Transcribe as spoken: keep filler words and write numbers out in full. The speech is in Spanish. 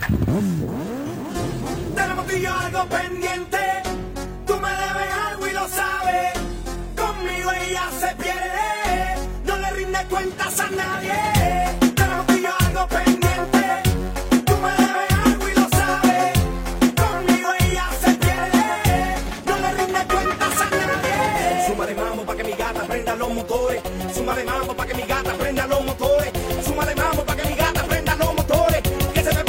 Tenemos tú y yo algo pendiente. Tú me debes algo y lo sabes. Conmigo ella se pierde. No le rinde cuentas a nadie. Tenemos tú y yo algo pendiente. Tú me debes algo y lo sabes. Conmigo ella se pierde. No le rinde cuentas a nadie. Suma de mambo pa' que mi gata prenda los motores. Suma de mambo pa' que mi gata prenda los motores.